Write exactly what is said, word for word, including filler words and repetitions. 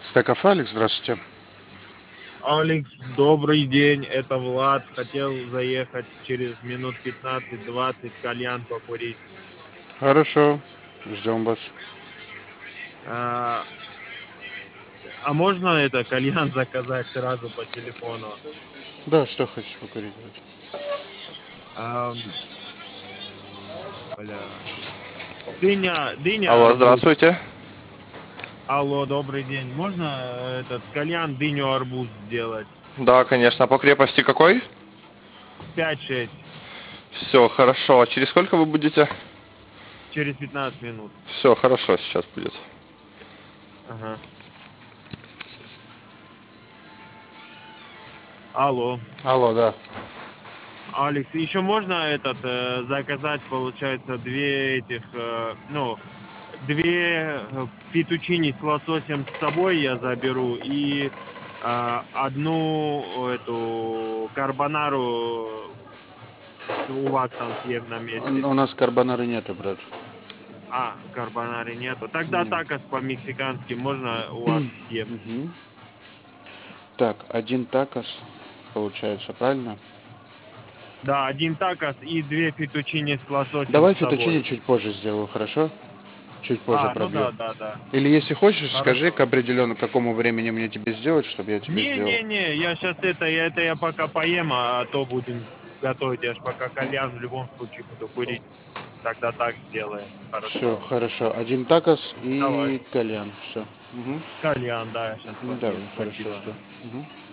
Стеков Алекс, здравствуйте. Алекс, добрый день, это Влад. Хотел заехать через минут пятнадцать-двадцать кальян покурить. Хорошо, ждем вас. А, а можно это кальян заказать сразу по телефону? Да, что хочешь покурить? А, бля. Дыня, дыня, Алло, арбуз. здравствуйте. Алло, добрый день. Можно э, этот кальян, дыню, арбуз сделать? Да, конечно. По крепости какой? Пять-шесть Все, хорошо. А через сколько вы будете? через пятнадцать минут. Все, хорошо, сейчас будет. Ага. Алло. Алло, да. Алекс, еще можно этот э, заказать, получается, две этих, э, ну, две э, фетучини с лососем с собой я заберу и а, одну эту карбонару у вас там съем на месте. У нас карбонары нету, брат. А, карбонары нету. Тогда Нет. такос по-мексикански можно у вас съем. Мгм. Так, один такос, получается, правильно? Да, один такос и две фетучини с лососем Давай с фетучини собой. чуть позже сделаю, хорошо? Чуть позже А, ну пробью. да, да, да. Или если хочешь, скажи к Хорошо. определенно какому времени мне тебе сделать, чтобы я тебе сделал. Не-не-не, я сейчас это, я это я пока поем, а то будем готовить. Я ж пока кальян в любом случае буду курить. Тогда так сделаем. Все, Хорошо. хорошо. Один такос Давай. и кальян. Все. Угу. Кальян, да, я сейчас Давай, попью, хорошо, спасибо. жду. Мгм.